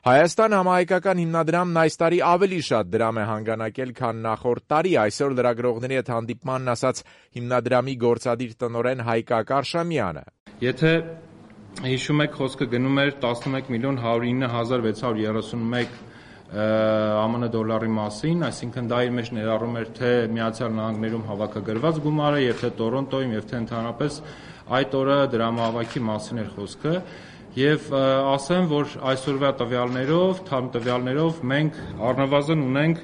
Հայաստան համահայկական հիմնադրամն այս տարի ավելի շատ դրամ է հանգանակել, քան նախորդ տարի, այսօր լրագրողների հետ հանդիպմանն ասաց հիմնադրամի գործադիր տնօրեն Հայկ Կարշամյանը. Եթե հիշում եք, խոսքը գնում էր 11.109.631 ԱՄՆ դոլարի մասին, այսինքն դա իր մեջ ներառում էր թե Միացյալ Նահանգներում հավաքագրված գումարը, եւ թե Տորոնտոյում, եւ թե ընդհանրապես այդ օրը դրամահավաքի մասին էր խոսքը, եւ ասեմ, որ այսօրվա տվյալներով մենք առնվազն ունենք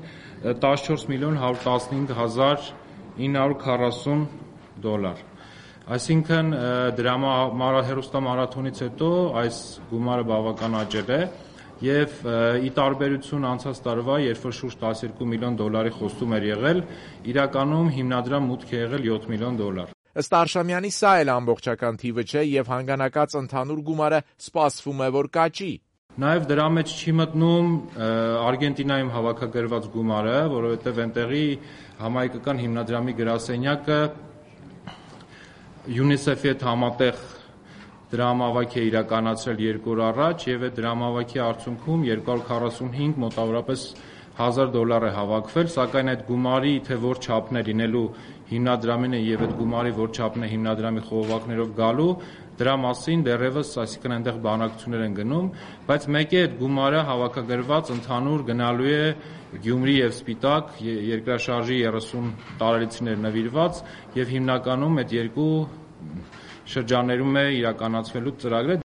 14.115.940 դոլար։ Այսինքն հեռուստամարաթոնից հետո այս գումարը բավական աճել է եւ ի տարբերություն անցած տարվա, երբ որ շուրջ 12 միլիոն դոլարի խոստում էր եղել, իրականում հիմնադրամ մուտք է եղել 7 միլիոն դոլար։ Ըստ Արշամյանի սա էլ ամբողջական թիվը չէ եւ հանգանակած ընդհանուր գումարը սպասվում է, որ կաճի։ Նաև դրա մեջ չի մտնում Արգենտինայում հավաքագրված գումարը, որովհետեւ այնտեղի համահայկական հիմնադրամի գրասենյակը UNICEF-ի հետ համատեղ դրամահավաք է իրականացրել 2 օր առաջ եւ այդ դրամահավաքի արդյունքում 245 մոտավորապես $1,000 է հավաքվել, սակայն այդ գումարի թե որ չափն է լինելու հիմնադրամին եւ այդ գումարի որ չափն է հիմնադրամի խողովակներով գալու, դրա մասին դեռևս, այսինքն այնտեղ բանակցություններ են գնում, բայց մեկ է այդ գումարը հավաքագրված ընդհանուր գնալու է Գյումրի եւ Սպիտակ երկրաշարժի 30 տարելիցներ նվիրված եւ հիմնականում այդ երկու շրջաններում է իրականացվելու ծրագրը։